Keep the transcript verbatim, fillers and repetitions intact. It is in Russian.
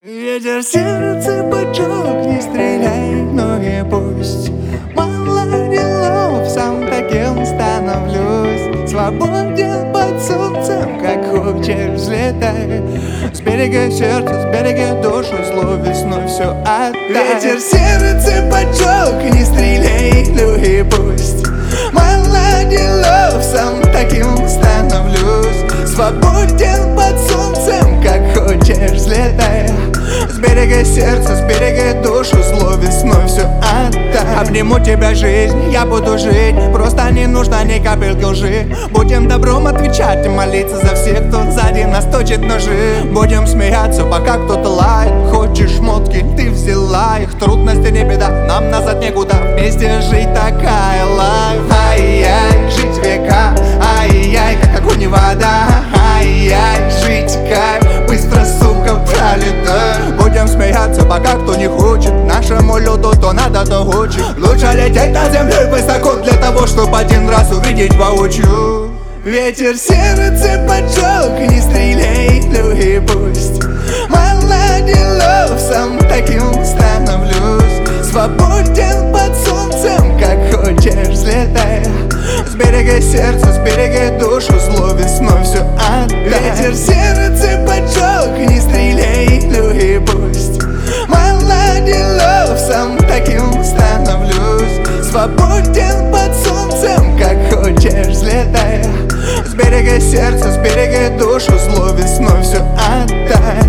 Ветер сердце поджег, не стреляй, но и пусть. Мало делов, сам таким становлюсь. Свободен под солнцем, как хочешь взлетай. С берега сердца, с берега душу, зло весной все отдай. Ветер сердце поджег, не стреляй, ну и пусть. Мало делов, сам таким становлюсь. Свободен под солнцем, как хочешь взлетай. С берега сердца, с берега душу, зло весной все отдай. Обниму тебя, жизнь, я буду жить. Просто не нужно ни капельки лжи. Будем добром отвечать и молиться за всех, кто сзади нас точит ножи. Будем смеяться, пока кто-то лает. Хочешь шмотки, ты взяла их. Трудности не беда, нам назад некуда. Вместе жить такая лайф. Ай-яй, жить века. Ай-яй, как огонь и вода. Ай-яй, жить кайф. Быстро, сука, пролетай. Будем смеяться, пока кто не хочет. Нашему люду то надо, то хочет. Лучше лететь над землей высоко, для того, чтобы один раз увидеть воочию. Ветер сердце поджег, не стреляй, ну и пусть. Мало делов, сам таким становлюсь. Свободен под солнцем, как хочешь взлетай. С берега сердца, с берега душу, зло весной все отдай. Ветер сердце поджег, не стреляй, ну и пусть. Мало делов, сам таким становлюсь. Свободен под солнцем, как хочешь взлетай. С берега сердца, с берега душу, зло весной все отдай.